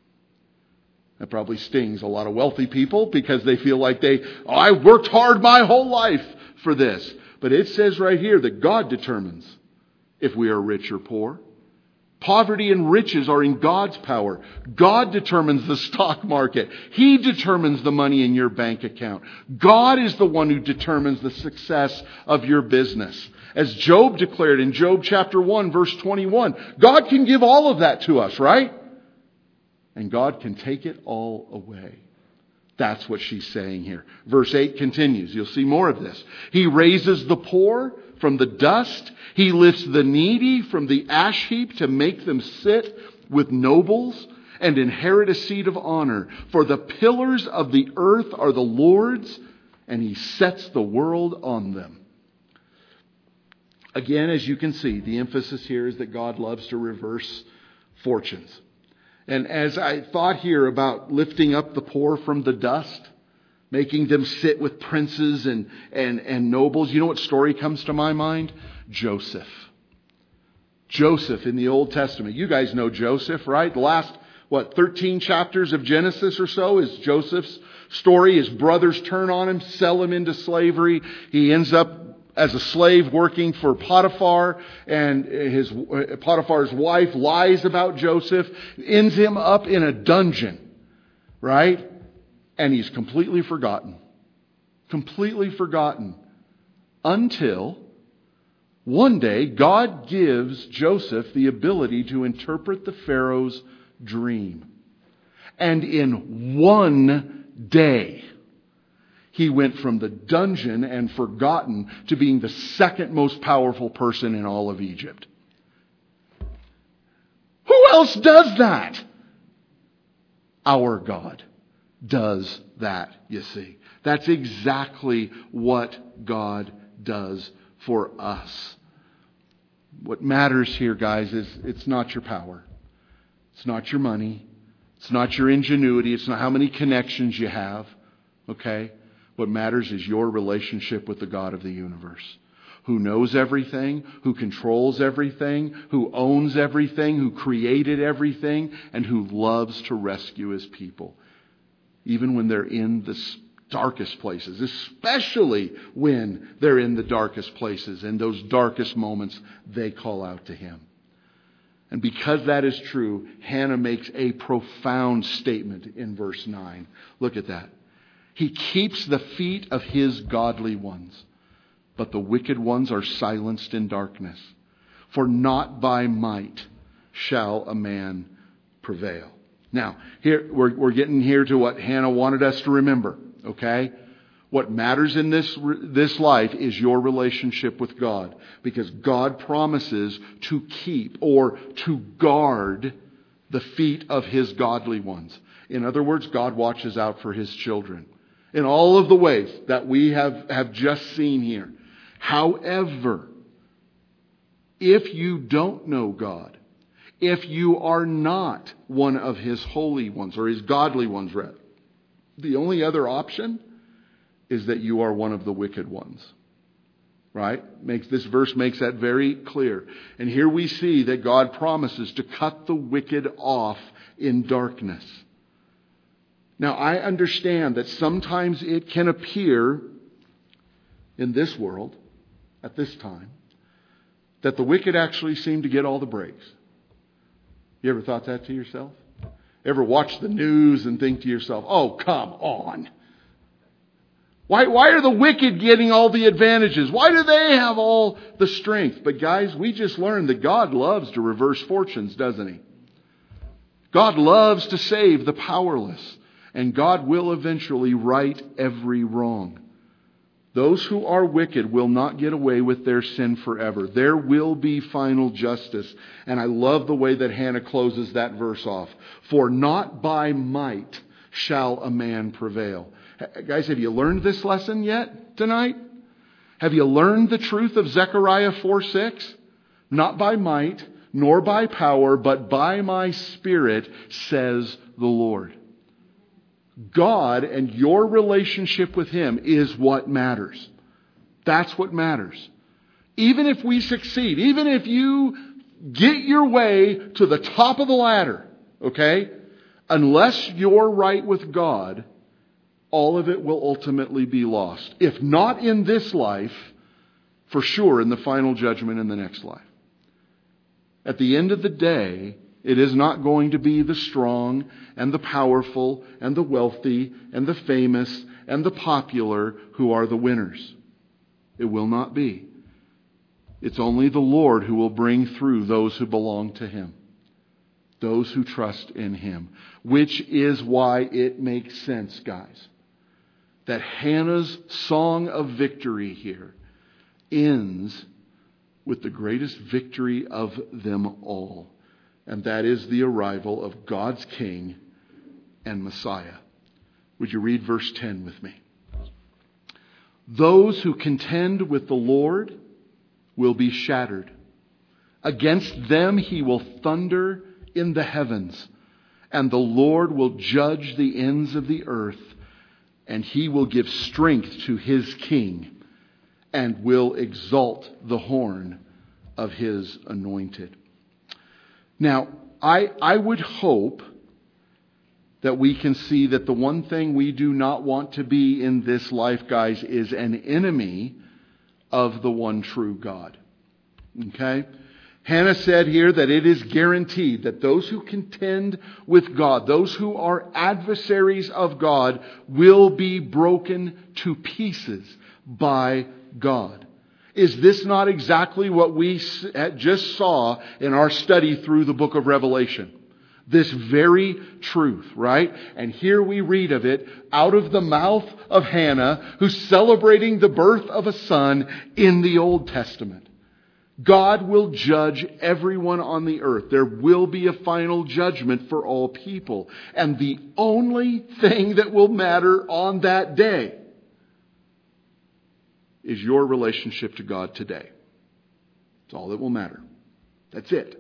That probably stings a lot of wealthy people because they feel like they, oh, I worked hard my whole life for this. But it says right here that God determines if we are rich or poor. Poverty and riches are in God's power. God determines the stock market. He determines the money in your bank account. God is the one who determines the success of your business. As Job declared in Job chapter one, verse twenty-one, God can give all of that to us, right? And God can take it all away. That's what she's saying here. Verse eight continues. You'll see more of this. He raises the poor from the dust. He lifts the needy from the ash heap to make them sit with nobles and inherit a seat of honor. For the pillars of the earth are the Lord's, and he sets the world on them. Again, as you can see, the emphasis here is that God loves to reverse fortunes. And as I thought here about lifting up the poor from the dust, making them sit with princes and, and, and nobles. You know what story comes to my mind? Joseph. Joseph in the Old Testament. You guys know Joseph, right? The last, what, thirteen chapters of Genesis or so is Joseph's story. His brothers turn on him, sell him into slavery. He ends up as a slave working for Potiphar, and his Potiphar's wife lies about Joseph, ends him up in a dungeon, right? And he's completely forgotten. Completely forgotten. Until one day God gives Joseph the ability to interpret the Pharaoh's dream. And in one day, he went from the dungeon and forgotten to being the second most powerful person in all of Egypt. Who else does that? Our God does that, you see. That's exactly what God does for us. What matters here, guys, is it's not your power. It's not your money. It's not your ingenuity. It's not how many connections you have. Okay? What matters is your relationship with the God of the universe, who knows everything, who controls everything, who owns everything, who created everything, and who loves to rescue His people, even when they're in the darkest places, especially when they're in the darkest places. In those darkest moments, they call out to Him. And because that is true, Hannah makes a profound statement in verse nine. Look at that. He keeps the feet of His godly ones, but the wicked ones are silenced in darkness. For not by might shall a man prevail. Now, here we're, we're getting here to what Hannah wanted us to remember. Okay? What matters in this, this life is your relationship with God, because God promises to keep or to guard the feet of His godly ones. In other words, God watches out for His children in all of the ways that we have, have just seen here. However, if you don't know God, if you are not one of His holy ones or His godly ones, rather, the only other option is that you are one of the wicked ones. Right? Makes this verse makes that very clear. And here we see that God promises to cut the wicked off in darkness. Now, I understand that sometimes it can appear in this world, at this time, that the wicked actually seem to get all the breaks. You ever thought that to yourself? Ever watch the news and think to yourself, oh, come on. Why, why are the wicked getting all the advantages? Why do they have all the strength? But guys, we just learned that God loves to reverse fortunes, doesn't He? God loves to save the powerless. And God will eventually right every wrong. Those who are wicked will not get away with their sin forever. There will be final justice. And I love the way that Hannah closes that verse off. For not by might shall a man prevail. Guys, have you learned this lesson yet tonight? Have you learned the truth of Zechariah four six? Not by might, nor by power, but by my Spirit, says the Lord. God and your relationship with Him is what matters. That's what matters. Even if we succeed, even if you get your way to the top of the ladder, okay? Unless you're right with God, all of it will ultimately be lost. If not in this life, for sure in the final judgment in the next life. At the end of the day, it is not going to be the strong and the powerful and the wealthy and the famous and the popular who are the winners. It will not be. It's only the Lord who will bring through those who belong to Him. Those who trust in Him. Which is why it makes sense, guys, that Hannah's song of victory here ends with the greatest victory of them all. And that is the arrival of God's King and Messiah. Would you read verse ten with me? Those who contend with the Lord will be shattered. Against them He will thunder in the heavens, and the Lord will judge the ends of the earth. and he will give strength to his king and will exalt the horn of his anointed. Now, I, I would hope that we can see that the one thing we do not want to be in this life, guys, is an enemy of the one true God. Okay? Hannah said here that it is guaranteed that those who contend with God, those who are adversaries of God, will be broken to pieces by God. Is this not exactly what we just saw in our study through the book of Revelation? This very truth, right? And here we read of it out of the mouth of Hannah, who's celebrating the birth of a son in the Old Testament. God will judge everyone on the earth. There will be a final judgment for all people. And the only thing that will matter on that day is your relationship to God today. It's all that will matter. That's it.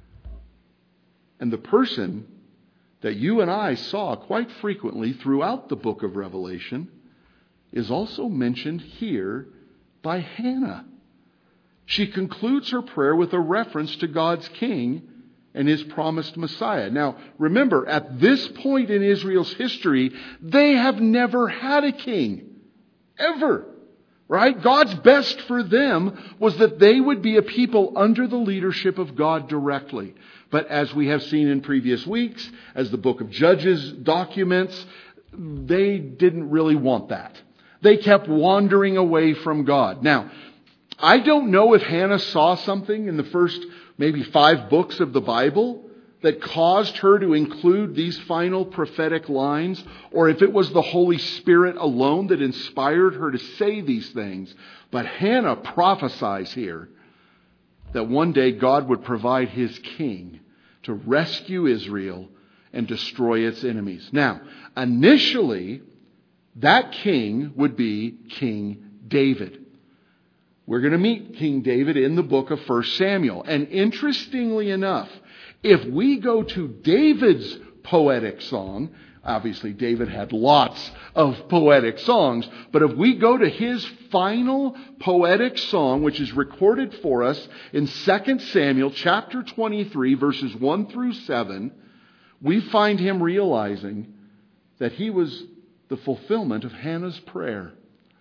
And the person that you and I saw quite frequently throughout the book of Revelation is also mentioned here by Hannah. She concludes her prayer with a reference to God's king and his promised Messiah. Now, remember, at this point in Israel's history, they have never had a king. Ever. Right? God's best for them was that they would be a people under the leadership of God directly. But as we have seen in previous weeks, as the book of Judges documents, they didn't really want that. They kept wandering away from God. Now, I don't know if Hannah saw something in the first maybe five books of the Bible that caused her to include these final prophetic lines, or if it was the Holy Spirit alone that inspired her to say these things. But Hannah prophesies here that one day God would provide his king to rescue Israel and destroy its enemies. Now, initially, that king would be King David. We're going to meet King David in the book of First Samuel. And interestingly enough, if we go to David's poetic song, obviously David had lots of poetic songs, but if we go to his final poetic song, which is recorded for us in Second Samuel chapter twenty-three, verses one through seven, we find him realizing that he was the fulfillment of Hannah's prayer.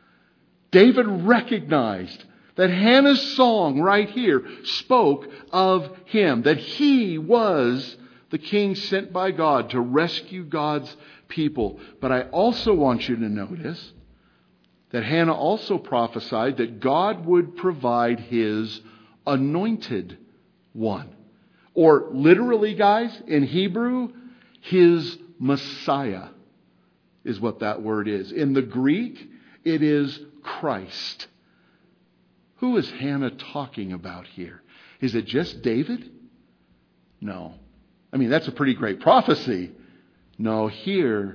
David recognized that Hannah's song right here spoke of him, that he was the king sent by God to rescue God's people. But I also want you to notice that Hannah also prophesied that God would provide his anointed one. Or literally, guys, in Hebrew, his Messiah is what that word is. In the Greek, it is Christ. Who is Hannah talking about here? Is it just David? No. I mean, that's a pretty great prophecy. No, here,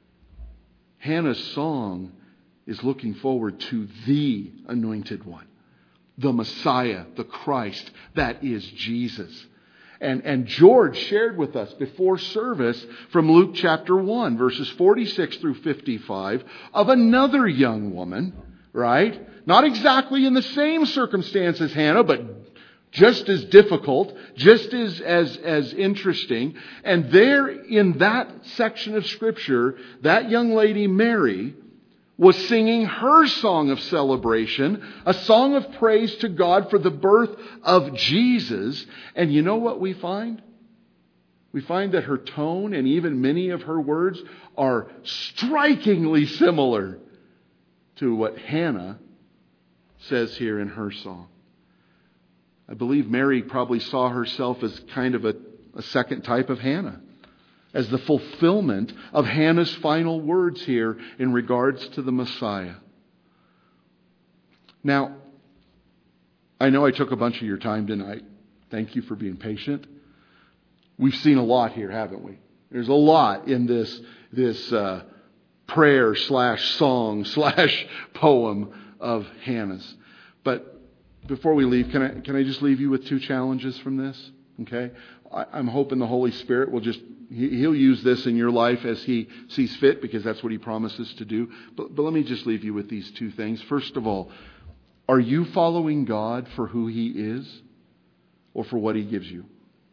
Hannah's song is looking forward to the anointed one. The Messiah, the Christ, that is Jesus. And, and George shared with us before service from Luke chapter one, verses forty-six through fifty-five, of another young woman, right? Not exactly in the same circumstance as Hannah, but just as difficult, just as, as, as interesting. And there in that section of Scripture, that young lady, Mary, was singing her song of celebration, a song of praise to God for the birth of Jesus. And you know what we find? We find that her tone and even many of her words are strikingly similar to what Hannah says here in her song. I believe Mary probably saw herself as kind of a, a second type of Hannah, as the fulfillment of Hannah's final words here in regards to the Messiah. Now, I know I took a bunch of your time tonight. Thank you for being patient. We've seen a lot here, haven't we? There's a lot in this, this uh, prayer slash song slash poem of Hannah's. But before we leave, can I, can I just leave you with two challenges from this? Okay? I'm hoping the Holy Spirit will just, He'll use this in your life as He sees fit, because that's what He promises to do. But, but let me just leave you with these two things. First of all, are you following God for who He is or for what He gives you?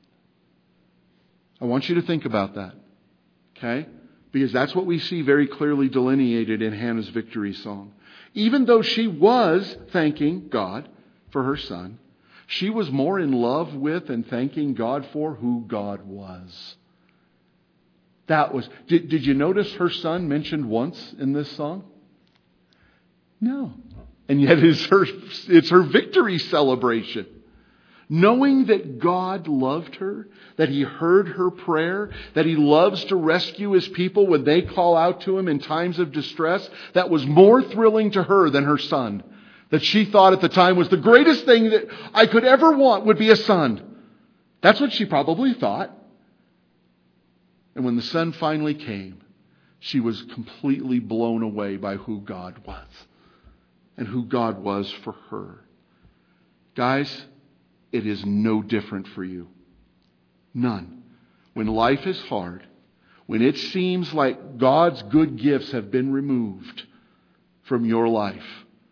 I want you to think about that. Okay? Because that's what we see very clearly delineated in Hannah's victory song. Even though she was thanking God for her son, she was more in love with and thanking God for who God was. That was, did, did you notice her son mentioned once in this song? No. And yet it's her, it's her victory celebration. Knowing that God loved her, that He heard her prayer, that He loves to rescue His people when they call out to Him in times of distress, that was more thrilling to her than her son. That she thought at the time was the greatest thing that I could ever want would be a son. That's what she probably thought. And when the son finally came, she was completely blown away by who God was and who God was for her. Guys, it is no different for you. None. When life is hard, when it seems like God's good gifts have been removed from your life,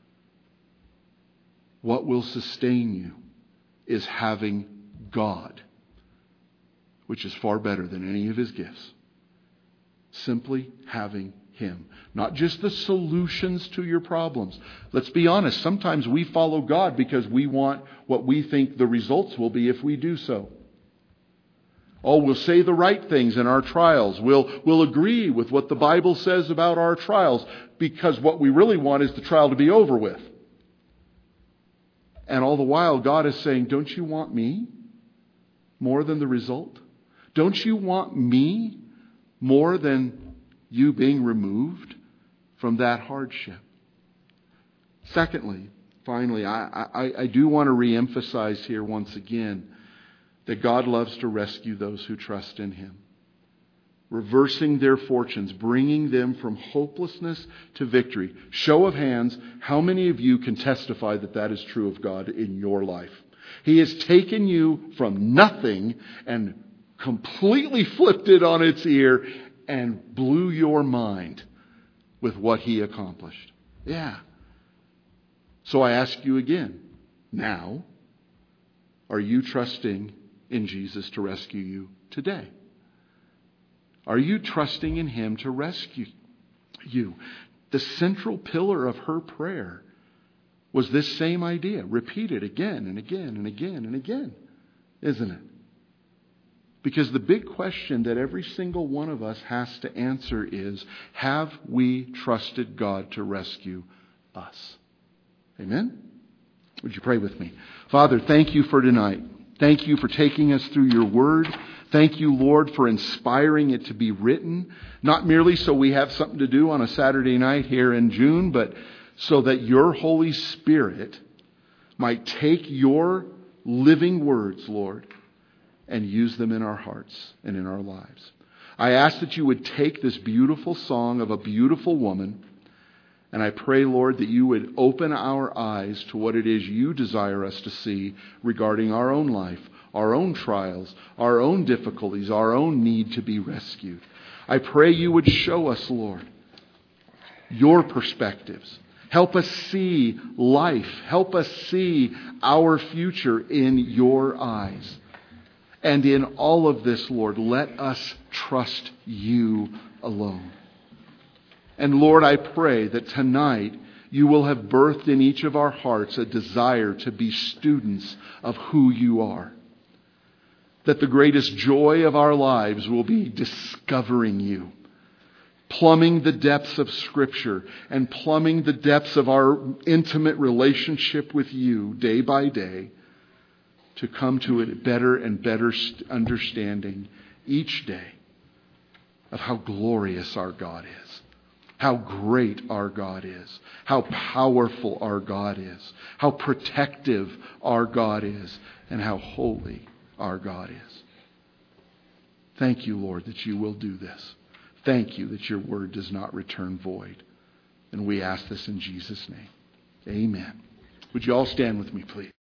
what will sustain you is having God, which is far better than any of His gifts. Simply having Him. Not just the solutions to your problems. Let's be honest, sometimes we follow God because we want what we think the results will be if we do so. Oh, we'll say the right things in our trials. We'll, we'll agree with what the Bible says about our trials, because what we really want is the trial to be over with. And all the while, God is saying, don't you want me more than the result? Don't you want me more than you being removed from that hardship? Secondly, finally, I, I, I do want to reemphasize here once again that God loves to rescue those who trust in Him. Reversing their fortunes, bringing them from hopelessness to victory. Show of hands, how many of you can testify that that is true of God in your life? He has taken you from nothing and completely flipped it on its ear and blew your mind with what He accomplished. Yeah. So I ask you again, now, are you trusting in Jesus to rescue you today? Are you trusting in Him to rescue you? The central pillar of her prayer was this same idea, repeated again and again and again and again, isn't it? Because the big question that every single one of us has to answer is, have we trusted God to rescue us? Amen? Would you pray with me? Father, thank you for tonight. Thank you for taking us through your word. Thank you, Lord, for inspiring it to be written, not merely so we have something to do on a Saturday night here in June, but so that your Holy Spirit might take your living words, Lord, and use them in our hearts and in our lives. I ask that you would take this beautiful song of a beautiful woman, and I pray, Lord, that you would open our eyes to what it is you desire us to see regarding our own life, our own trials, our own difficulties, our own need to be rescued. I pray you would show us, Lord, your perspectives. Help us see life. Help us see our future in your eyes. And in all of this, Lord, let us trust you alone. And Lord, I pray that tonight you will have birthed in each of our hearts a desire to be students of who you are. That the greatest joy of our lives will be discovering you, plumbing the depths of Scripture and plumbing the depths of our intimate relationship with you day by day, to come to a better and better understanding each day of how glorious our God is, how great our God is, how powerful our God is, how protective our God is, and how holy our God is. Thank you, Lord, that you will do this. Thank you that your word does not return void. And we ask this in Jesus' name. Amen. Would you all stand with me, please?